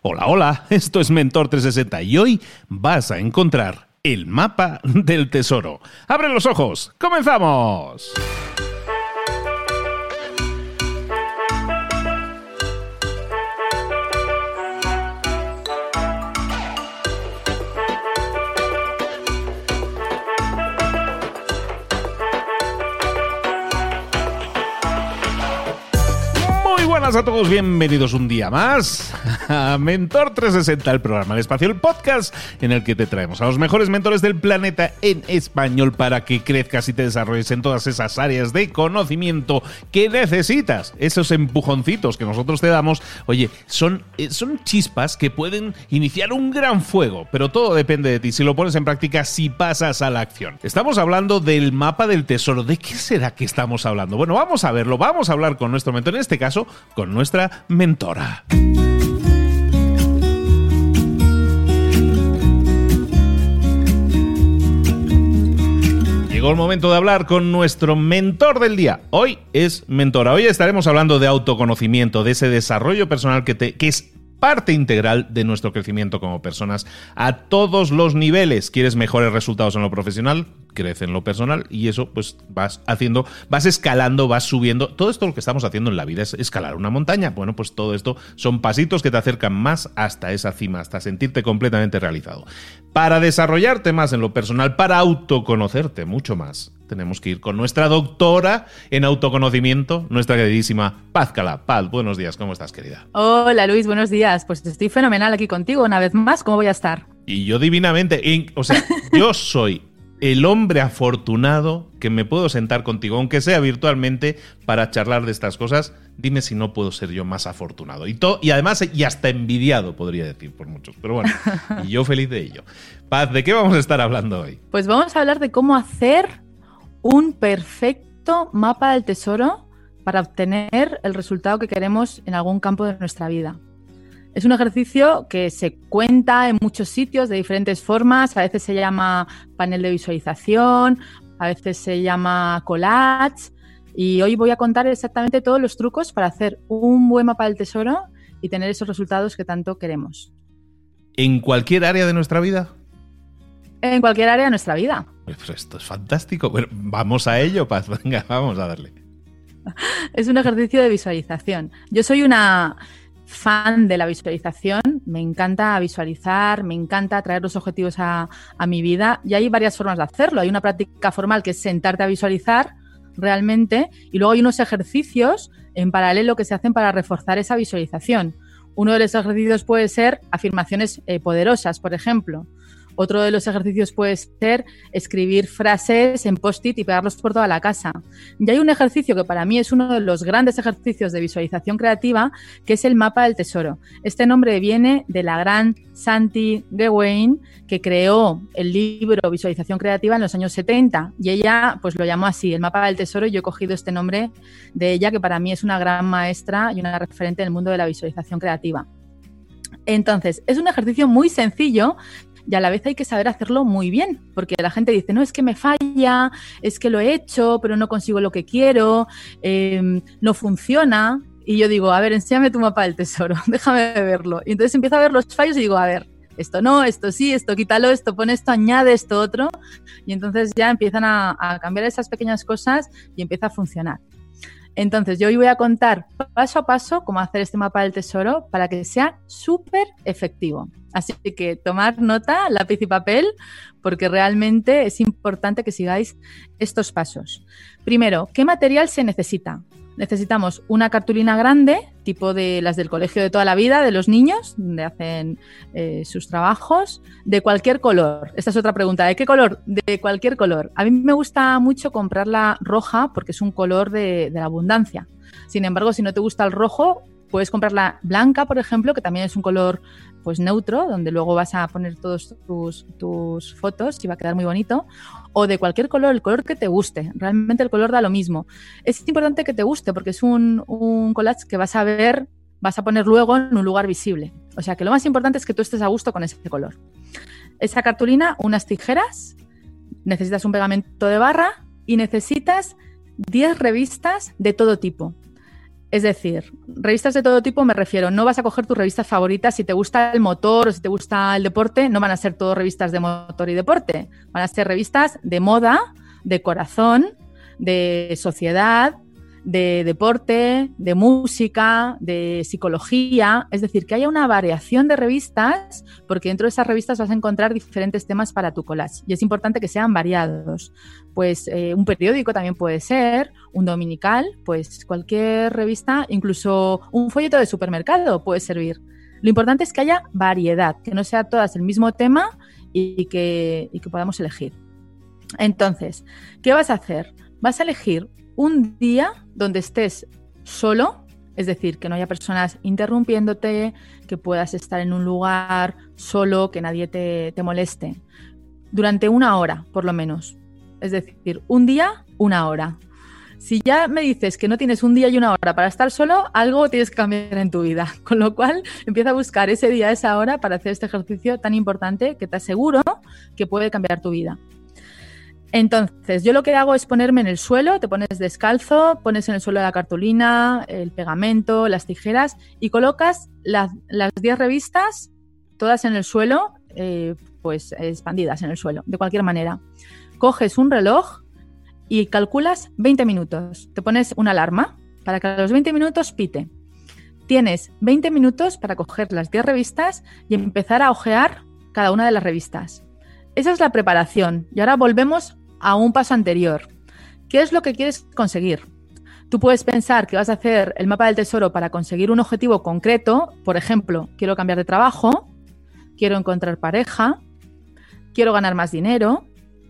Hola, hola, esto es Mentor 360 y hoy vas a encontrar el mapa del tesoro. ¡Abre los ojos! ¡Comenzamos! Buenas a todos, bienvenidos un día más a Mentor 360, el programa del espacio, el podcast en el que te traemos a los mejores mentores del planeta en español para que crezcas y te desarrolles en todas esas áreas de conocimiento que necesitas. Esos empujoncitos que nosotros te damos, oye, son chispas que pueden iniciar un gran fuego, pero todo depende de ti, si lo pones en práctica, si pasas a la acción. Estamos hablando del mapa del tesoro. ¿De qué será que estamos hablando? Bueno, vamos a verlo, vamos a hablar con nuestro mentor, en este caso, con nuestra mentora. Llegó el momento de hablar con nuestro mentor del día. Hoy es mentora. Hoy estaremos hablando de autoconocimiento, de ese desarrollo personal que es parte integral de nuestro crecimiento como personas a todos los niveles. ¿Quieres mejores resultados en lo profesional? Crece en lo personal y eso pues vas escalando, vas subiendo. Todo esto lo que estamos haciendo en la vida es escalar una montaña. Bueno, pues todo esto son pasitos que te acercan más hasta esa cima, hasta sentirte completamente realizado. Para desarrollarte más en lo personal, para autoconocerte mucho más, tenemos que ir con nuestra doctora en autoconocimiento, nuestra queridísima Paz Calá. Paz, buenos días, ¿cómo estás, querida? Hola, Luis, buenos días. Pues estoy fenomenal aquí contigo una vez más. ¿Cómo voy a estar? Y yo divinamente. Yo soy el hombre afortunado que me puedo sentar contigo, aunque sea virtualmente, para charlar de estas cosas. Dime si no puedo ser yo más afortunado. Y además, y hasta envidiado, podría decir, por muchos. Pero bueno, y yo feliz de ello. Paz, ¿de qué vamos a estar hablando hoy? Pues vamos a hablar de cómo hacer un perfecto mapa del tesoro para obtener el resultado que queremos en algún campo de nuestra vida. Es un ejercicio que se cuenta en muchos sitios de diferentes formas. A veces se llama panel de visualización, a veces se llama collage. Y hoy voy a contar exactamente todos los trucos para hacer un buen mapa del tesoro y tener esos resultados que tanto queremos. ¿En cualquier área de nuestra vida? En cualquier área de nuestra vida. Pues esto es fantástico. Bueno, vamos a ello, Paz. Venga, vamos a darle. Es un ejercicio de visualización. Yo soy una fan de la visualización. Me encanta visualizar, me encanta traer los objetivos a mi vida. Y hay varias formas de hacerlo. Hay una práctica formal que es sentarte a visualizar realmente, y luego hay unos ejercicios en paralelo que se hacen para reforzar esa visualización. Uno de los ejercicios puede ser afirmaciones poderosas, por ejemplo. Otro de los ejercicios puede ser escribir frases en post-it y pegarlos por toda la casa. Y hay un ejercicio que para mí es uno de los grandes ejercicios de visualización creativa, que es el mapa del tesoro. Este nombre viene de la gran Santi Gawain, que creó el libro Visualización Creativa en los años 70, y ella pues lo llamó así, el mapa del tesoro, y yo he cogido este nombre de ella, que para mí es una gran maestra y una referente del mundo de la visualización creativa. Entonces, es un ejercicio muy sencillo y a la vez hay que saber hacerlo muy bien, porque la gente dice, no, es que me falla, es que lo he hecho, pero no consigo lo que quiero, no funciona. Y yo digo, a ver, enséñame tu mapa del tesoro, déjame verlo. Y entonces empiezo a ver los fallos y digo, a ver, esto no, esto sí, esto quítalo, esto pon esto, añade esto otro. Y entonces ya empiezan a cambiar esas pequeñas cosas y empieza a funcionar. Entonces, yo hoy voy a contar paso a paso cómo hacer este mapa del tesoro para que sea súper efectivo. Así que tomar nota, lápiz y papel, porque realmente es importante que sigáis estos pasos. Primero, ¿qué material se necesita? Necesitamos una cartulina grande, tipo de las del colegio de toda la vida, de los niños, donde hacen sus trabajos, de cualquier color. Esta es otra pregunta, ¿de qué color? De cualquier color. A mí me gusta mucho comprarla roja porque es un color de la abundancia. Sin embargo, si no te gusta el rojo, puedes comprarla blanca, por ejemplo, que también es un color pues neutro, donde luego vas a poner todos tus fotos y va a quedar muy bonito. O de cualquier color, el color que te guste. Realmente el color da lo mismo. Es importante que te guste porque es un collage que vas a poner luego en un lugar visible. O sea que lo más importante es que tú estés a gusto con ese color. Esa cartulina, unas tijeras, necesitas un pegamento de barra y necesitas 10 revistas de todo tipo. Es decir, revistas de todo tipo me refiero, no vas a coger tus revistas favoritas. Si te gusta el motor o si te gusta el deporte, no van a ser todo revistas de motor y deporte. Van a ser revistas de moda, de corazón, de sociedad, de deporte, de música, de psicología. Es decir, que haya una variación de revistas, porque dentro de esas revistas vas a encontrar diferentes temas para tu collage. Y es importante que sean variados. Pues un periódico también puede ser, un dominical, pues cualquier revista, incluso un folleto de supermercado puede servir. Lo importante es que haya variedad, que no sea todas el mismo tema y que podamos elegir. Entonces, ¿qué vas a hacer? Vas a elegir un día donde estés solo, es decir, que no haya personas interrumpiéndote, que puedas estar en un lugar solo, que nadie te moleste, durante 1 hora, por lo menos. Es decir, un día, 1 hora. Si ya me dices que no tienes un día y 1 hora para estar solo, algo tienes que cambiar en tu vida. Con lo cual, empieza a buscar ese día, esa hora para hacer este ejercicio tan importante que te aseguro que puede cambiar tu vida. Entonces, yo lo que hago es ponerme en el suelo, te pones descalzo, pones en el suelo la cartulina, el pegamento, las tijeras y colocas las 10 revistas todas en el suelo, pues expandidas en el suelo, de cualquier manera. Coges un reloj y calculas 20 minutos. Te pones una alarma para que a los 20 minutos pite. Tienes 20 minutos para coger las 10 revistas y empezar a hojear cada una de las revistas. Esa es la preparación. Y ahora volvemos a un paso anterior. ¿Qué es lo que quieres conseguir? Tú puedes pensar que vas a hacer el mapa del tesoro para conseguir un objetivo concreto. Por ejemplo, quiero cambiar de trabajo, quiero encontrar pareja, quiero ganar más dinero,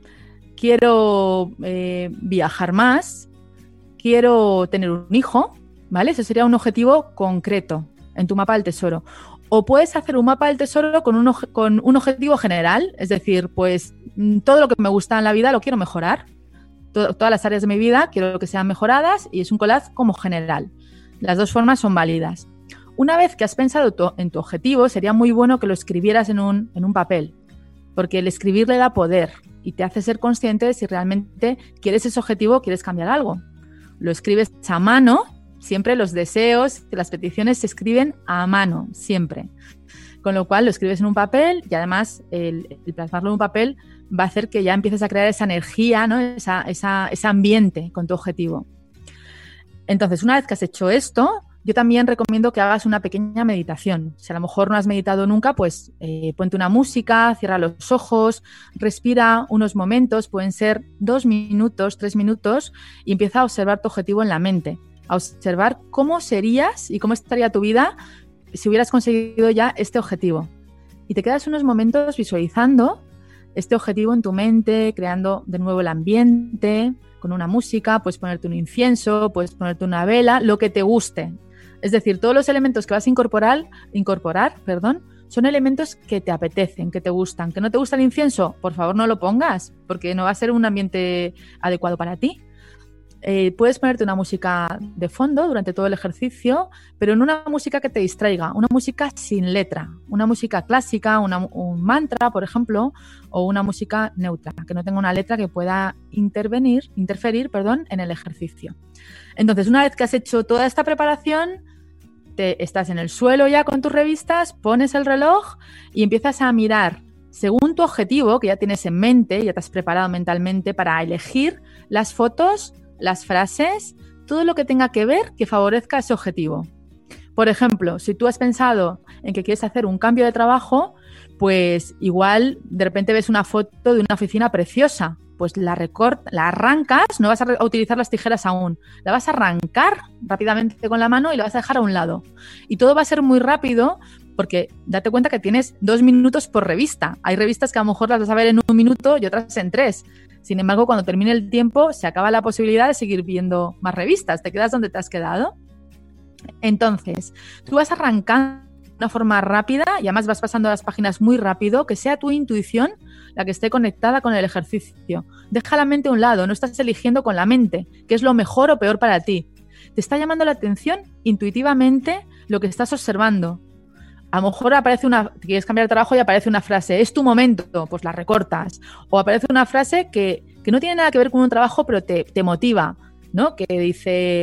quiero viajar más, quiero tener un hijo, ¿vale? Ese sería un objetivo concreto en tu mapa del tesoro. O puedes hacer un mapa del tesoro con un objetivo general, es decir, pues todo lo que me gusta en la vida lo quiero mejorar. Todas las áreas de mi vida quiero que sean mejoradas y es un collage como general. Las dos formas son válidas. Una vez que has pensado en tu objetivo, sería muy bueno que lo escribieras en un papel, porque el escribir le da poder y te hace ser consciente de si realmente quieres ese objetivo o quieres cambiar algo. Lo escribes a mano. Siempre los deseos, las peticiones se escriben a mano, siempre. Con lo cual lo escribes en un papel y además el plasmarlo en un papel va a hacer que ya empieces a crear esa energía, ¿no? Ese ambiente con tu objetivo. Entonces, una vez que has hecho esto, yo también recomiendo que hagas una pequeña meditación. Si a lo mejor no has meditado nunca, pues ponte una música, cierra los ojos, respira unos momentos, pueden ser 2 minutos, 3 minutos, y empieza a observar tu objetivo en la mente. A observar cómo serías y cómo estaría tu vida si hubieras conseguido ya este objetivo. Y te quedas unos momentos visualizando este objetivo en tu mente, creando de nuevo el ambiente, con una música, puedes ponerte un incienso, puedes ponerte una vela, lo que te guste. Es decir, todos los elementos que vas a incorporar, son elementos que te apetecen, que te gustan. ¿Que no te gusta el incienso? Por favor, no lo pongas, porque no va a ser un ambiente adecuado para ti. Puedes ponerte una música de fondo durante todo el ejercicio, pero no una música que te distraiga, una música sin letra, una música clásica, un mantra, por ejemplo, o una música neutra, que no tenga una letra que pueda interferir, en el ejercicio. Entonces, una vez que has hecho toda esta preparación, estás en el suelo ya con tus revistas, pones el reloj y empiezas a mirar según tu objetivo, que ya tienes en mente, ya te has preparado mentalmente para elegir las fotos, las frases, todo lo que tenga que ver que favorezca ese objetivo. Por ejemplo, si tú has pensado en que quieres hacer un cambio de trabajo, pues igual de repente ves una foto de una oficina preciosa, pues la arrancas, no vas a utilizar las tijeras aún, la vas a arrancar rápidamente con la mano y la vas a dejar a un lado. Y todo va a ser muy rápido porque date cuenta que tienes 2 minutos por revista. Hay revistas que a lo mejor las vas a ver en 1 minuto y otras en 3. Sin embargo, cuando termine el tiempo, se acaba la posibilidad de seguir viendo más revistas. Te quedas donde te has quedado. Entonces, tú vas arrancando de una forma rápida y además vas pasando las páginas muy rápido, que sea tu intuición la que esté conectada con el ejercicio. Deja la mente a un lado, no estás eligiendo con la mente qué es lo mejor o peor para ti. Te está llamando la atención intuitivamente lo que estás observando. A lo mejor quieres cambiar de trabajo y aparece una frase, es tu momento, pues la recortas. O aparece una frase que no tiene nada que ver con un trabajo, pero te motiva, ¿no? Que dice,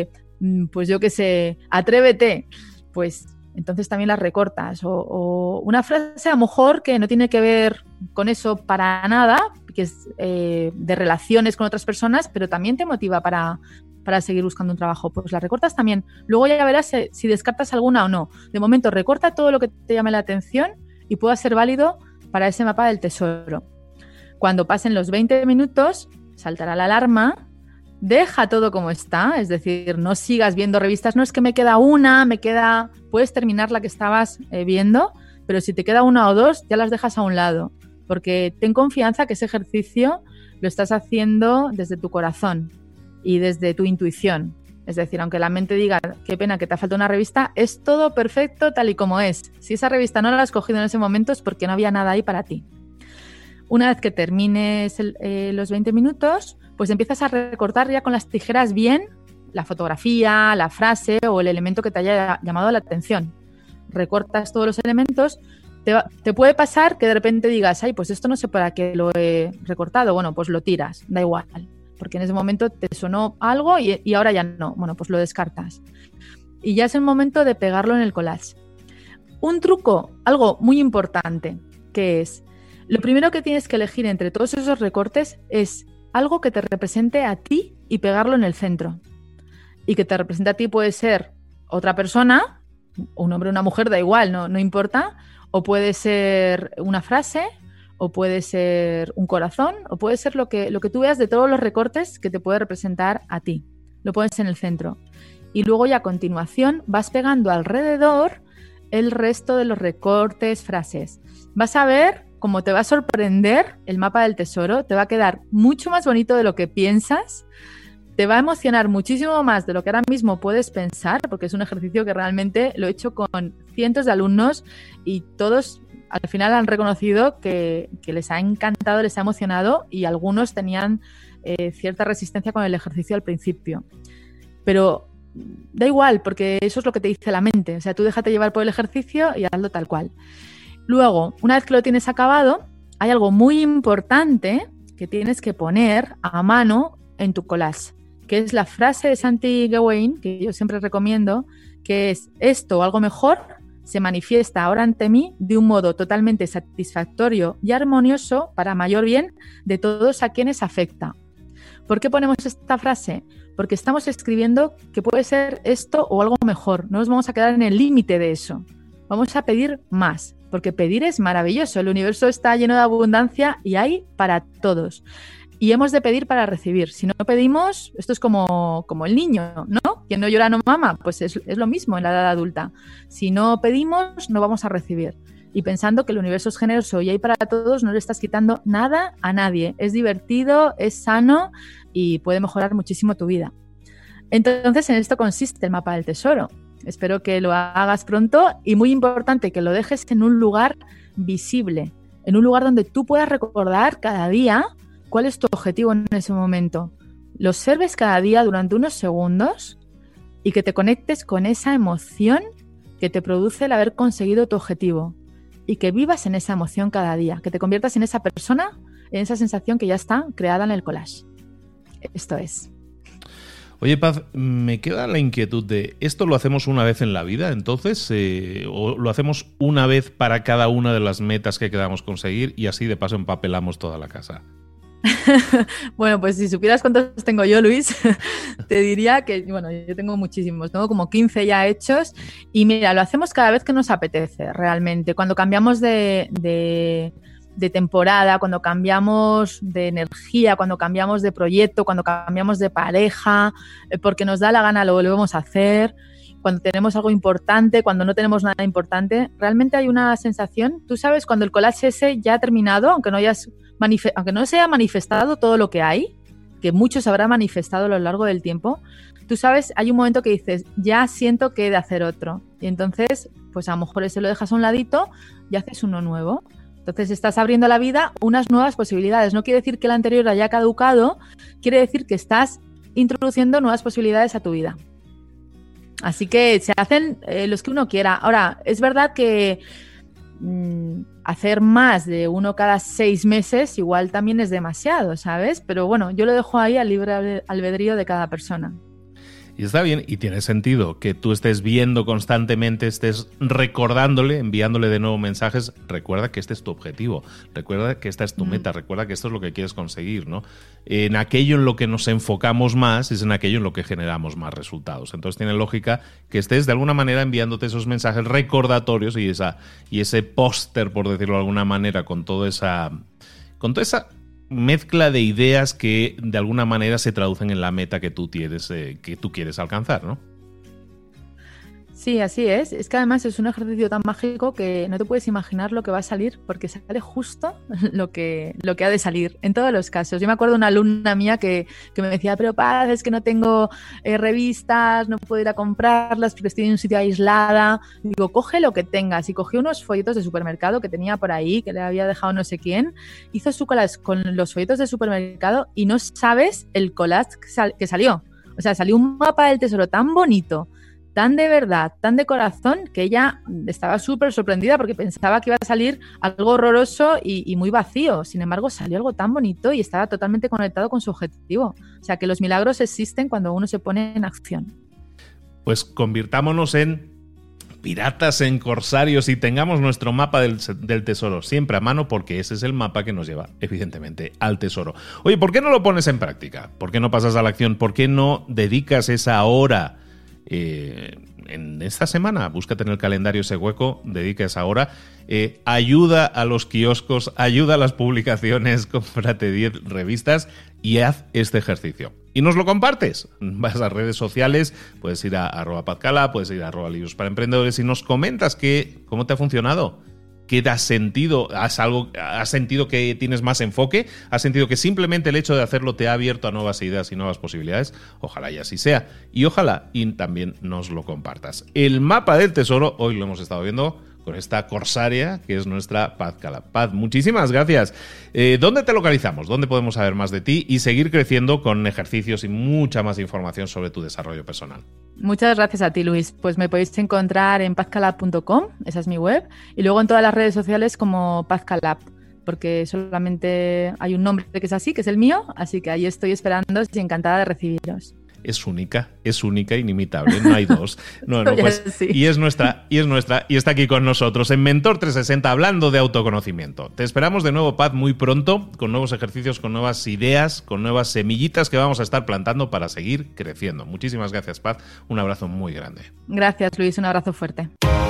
pues yo qué sé, atrévete, pues entonces también las recortas. O una frase a lo mejor que no tiene que ver con eso para nada, que es de relaciones con otras personas, pero también te motiva para seguir buscando un trabajo, pues la recortas también. Luego ya verás si descartas alguna o no. De momento, recorta todo lo que te llame la atención y pueda ser válido para ese mapa del tesoro. Cuando pasen los 20 minutos, saltará la alarma, deja todo como está, es decir, no sigas viendo revistas, no es que me queda una, puedes terminar la que estabas viendo, pero si te queda una o dos, ya las dejas a un lado, porque ten confianza que ese ejercicio lo estás haciendo desde tu corazón y desde tu intuición. Es decir, aunque la mente diga, qué pena que te ha faltado una revista, es todo perfecto tal y como es. Si esa revista no la has cogido en ese momento es porque no había nada ahí para ti. Una vez que termines los 20 minutos, pues empiezas a recortar ya con las tijeras bien la fotografía, la frase o el elemento que te haya llamado la atención. Recortas todos los elementos. Te puede pasar que de repente digas, ay, pues esto no sé para qué lo he recortado. Bueno, pues lo tiras, da igual, porque en ese momento te sonó algo y ahora ya no. Bueno, pues lo descartas. Y ya es el momento de pegarlo en el collage. Un truco, algo muy importante, que es, lo primero que tienes que elegir entre todos esos recortes es algo que te represente a ti y pegarlo en el centro. Y que te represente a ti puede ser otra persona, un hombre o una mujer, da igual, no importa, o puede ser una frase, o puede ser un corazón, o puede ser lo que tú veas de todos los recortes que te puede representar a ti. Lo pones en el centro. Y luego ya a continuación vas pegando alrededor el resto de los recortes, frases. Vas a ver cómo te va a sorprender el mapa del tesoro, te va a quedar mucho más bonito de lo que piensas, te va a emocionar muchísimo más de lo que ahora mismo puedes pensar, porque es un ejercicio que realmente lo he hecho con cientos de alumnos y todos al final han reconocido que les ha encantado, les ha emocionado y algunos tenían cierta resistencia con el ejercicio al principio. Pero da igual, porque eso es lo que te dice la mente. O sea, tú déjate llevar por el ejercicio y hazlo tal cual. Luego, una vez que lo tienes acabado, hay algo muy importante que tienes que poner a mano en tu collage, que es la frase de Santi Gawain, que yo siempre recomiendo, que es: esto o algo mejor se manifiesta ahora ante mí de un modo totalmente satisfactorio y armonioso para mayor bien de todos a quienes afecta. ¿Por qué ponemos esta frase? Porque estamos escribiendo que puede ser esto o algo mejor. No nos vamos a quedar en el límite de eso. Vamos a pedir más, porque pedir es maravilloso. El universo está lleno de abundancia y hay para todos. Y hemos de pedir para recibir. Si no pedimos, esto es como el niño, ¿no? Quien no llora no mama. Pues es lo mismo en la edad adulta. Si no pedimos, no vamos a recibir. Y pensando que el universo es generoso y hay para todos, no le estás quitando nada a nadie. Es divertido, es sano y puede mejorar muchísimo tu vida. Entonces, en esto consiste el mapa del tesoro. Espero que lo hagas pronto y, muy importante, que lo dejes en un lugar visible, en un lugar donde tú puedas recordar cada día cuál es tu objetivo en ese momento. Lo observes cada día durante unos segundos y que te conectes con esa emoción que te produce el haber conseguido tu objetivo y que vivas en esa emoción cada día, que te conviertas en esa persona, en esa sensación que ya está creada en el collage. Esto es. Oye, Paz, me queda la inquietud de, ¿esto lo hacemos una vez en la vida, entonces? ¿O lo hacemos una vez para cada una de las metas que queramos conseguir y así de paso empapelamos toda la casa? Bueno, pues si supieras cuántos tengo yo, Luis, te diría que, bueno, yo tengo muchísimos, tengo como 15 ya hechos y mira, lo hacemos cada vez que nos apetece realmente, cuando cambiamos de temporada, cuando cambiamos de energía, cuando cambiamos de proyecto, cuando cambiamos de pareja, porque nos da la gana lo volvemos a hacer, cuando tenemos algo importante, cuando no tenemos nada importante, realmente hay una sensación, tú sabes, cuando el collage ese ya ha terminado, aunque no se haya manifestado todo lo que hay, que mucho se habrá manifestado a lo largo del tiempo, tú sabes, hay un momento que dices, ya siento que he de hacer otro. Y entonces, pues a lo mejor ese lo dejas a un ladito y haces uno nuevo. Entonces estás abriendo a la vida unas nuevas posibilidades. No quiere decir que el anterior haya caducado, quiere decir que estás introduciendo nuevas posibilidades a tu vida. Así que se hacen los que uno quiera. Ahora, es verdad que hacer más de uno cada 6 meses igual también es demasiado, ¿sabes? Pero bueno, yo lo dejo ahí al libre albedrío de cada persona. Y está bien, y tiene sentido que tú estés viendo constantemente, estés recordándole, enviándole de nuevo mensajes. Recuerda que este es tu objetivo, recuerda que esta es tu meta, recuerda que esto es lo que quieres conseguir, ¿no? En aquello en lo que nos enfocamos más es en aquello en lo que generamos más resultados. Entonces tiene lógica que estés de alguna manera enviándote esos mensajes recordatorios y ese póster, por decirlo de alguna manera, con toda esa mezcla de ideas que de alguna manera se traducen en la meta que tú quieres alcanzar, ¿no? Sí, así es. Es que además es un ejercicio tan mágico que no te puedes imaginar lo que va a salir, porque sale justo lo que ha de salir, en todos los casos. Yo me acuerdo de una alumna mía que me decía, pero Paz, es que no tengo revistas, no puedo ir a comprarlas porque estoy en un sitio aislada. Y digo, coge lo que tengas. Y cogió unos folletos de supermercado que tenía por ahí, que le había dejado no sé quién. Hizo su collage con los folletos de supermercado y no sabes el collage que salió. O sea, salió un mapa del tesoro tan bonito, tan de verdad, tan de corazón, que ella estaba súper sorprendida porque pensaba que iba a salir algo horroroso y muy vacío. Sin embargo, salió algo tan bonito y estaba totalmente conectado con su objetivo. O sea, que los milagros existen cuando uno se pone en acción. Pues convirtámonos en piratas, en corsarios y tengamos nuestro mapa del tesoro siempre a mano, porque ese es el mapa que nos lleva, evidentemente, al tesoro. Oye, ¿por qué no lo pones en práctica? ¿Por qué no pasas a la acción? ¿Por qué no dedicas esa hora en esta semana? Búscate en el calendario ese hueco, dedica esa hora, ayuda a los kioscos, ayuda a las publicaciones, cómprate 10 revistas y haz este ejercicio. Y nos lo compartes. Vas a redes sociales, puedes ir a @pazcala, puedes ir a @libros para emprendedores y nos comentas cómo te ha funcionado. ¿Qué te has sentido? ¿Has sentido que tienes más enfoque? ¿Has sentido que simplemente el hecho de hacerlo te ha abierto a nuevas ideas y nuevas posibilidades? Ojalá y así sea. Y ojalá y también nos lo compartas. El mapa del tesoro, hoy lo hemos estado viendo con esta corsaria que es nuestra Paz Cala. Paz, muchísimas gracias. ¿Dónde te localizamos? ¿Dónde podemos saber más de ti y seguir creciendo con ejercicios y mucha más información sobre tu desarrollo personal? Muchas gracias a ti, Luis. Pues me podéis encontrar en pazcalab.com, esa es mi web, y luego en todas las redes sociales como Pazcalab, porque solamente hay un nombre que es así, que es el mío, así que ahí estoy esperando y encantada de recibiros. Es única, inimitable, no hay dos. No, pues, sí. y es nuestra, y está aquí con nosotros en Mentor 360 hablando de autoconocimiento. Te esperamos de nuevo, Paz, muy pronto, con nuevos ejercicios, con nuevas ideas, con nuevas semillitas que vamos a estar plantando para seguir creciendo. Muchísimas gracias, Paz. Un abrazo muy grande. Gracias, Luis. Un abrazo fuerte.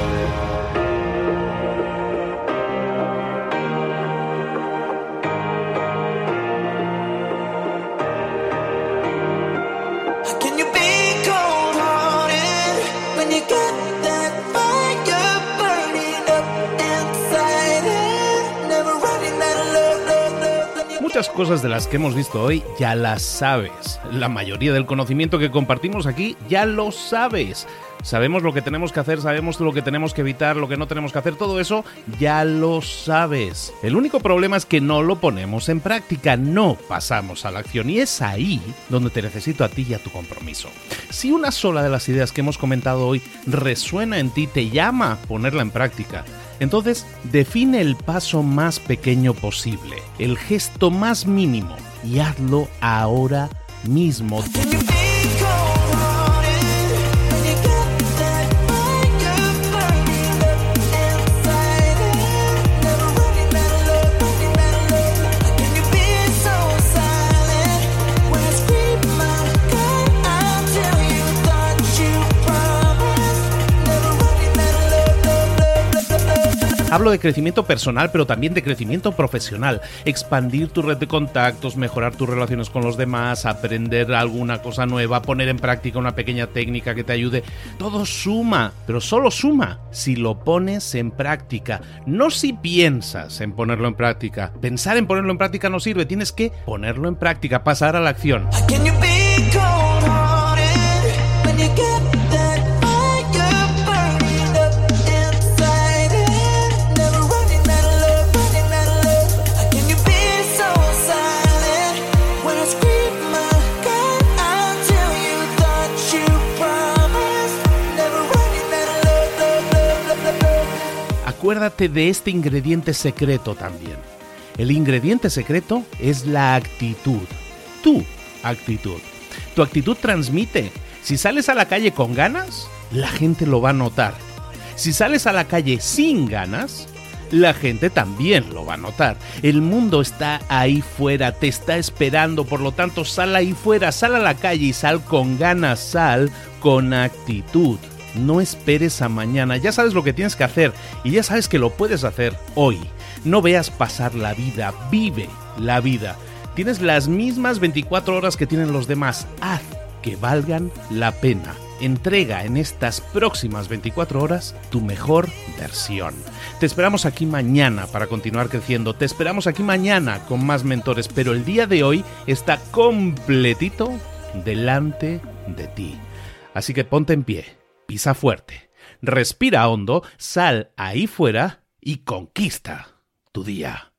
Muchas cosas de las que hemos visto hoy ya las sabes. La mayoría del conocimiento que compartimos aquí ya lo sabes. Sabemos lo que tenemos que hacer, sabemos lo que tenemos que evitar, lo que no tenemos que hacer, todo eso ya lo sabes. El único problema es que no lo ponemos en práctica, no pasamos a la acción y es ahí donde te necesito a ti y a tu compromiso. Si una sola de las ideas que hemos comentado hoy resuena en ti, te llama a ponerla en práctica, entonces define el paso más pequeño posible, el gesto más mínimo y hazlo ahora mismo. Hablo de crecimiento personal, pero también de crecimiento profesional. Expandir tu red de contactos, mejorar tus relaciones con los demás, aprender alguna cosa nueva, poner en práctica una pequeña técnica que te ayude. Todo suma, pero solo suma si lo pones en práctica. No si piensas en ponerlo en práctica. Pensar en ponerlo en práctica no sirve. Tienes que ponerlo en práctica, pasar a la acción. Acuérdate de este ingrediente secreto también. El ingrediente secreto es la actitud. Tu actitud. Tu actitud transmite. Si sales a la calle con ganas, la gente lo va a notar. Si sales a la calle sin ganas, la gente también lo va a notar. El mundo está ahí fuera, te está esperando, por lo tanto sal ahí fuera, sal a la calle y sal con ganas, sal con actitud. No esperes a mañana, ya sabes lo que tienes que hacer y ya sabes que lo puedes hacer hoy. No veas pasar la vida, vive la vida. Tienes las mismas 24 horas que tienen los demás, haz que valgan la pena. Entrega en estas próximas 24 horas tu mejor versión. Te esperamos aquí mañana para continuar creciendo. Te esperamos aquí mañana con más mentores, pero el día de hoy está completito delante de ti. Así que ponte en pie, pisa fuerte, respira hondo, sal ahí fuera y conquista tu día.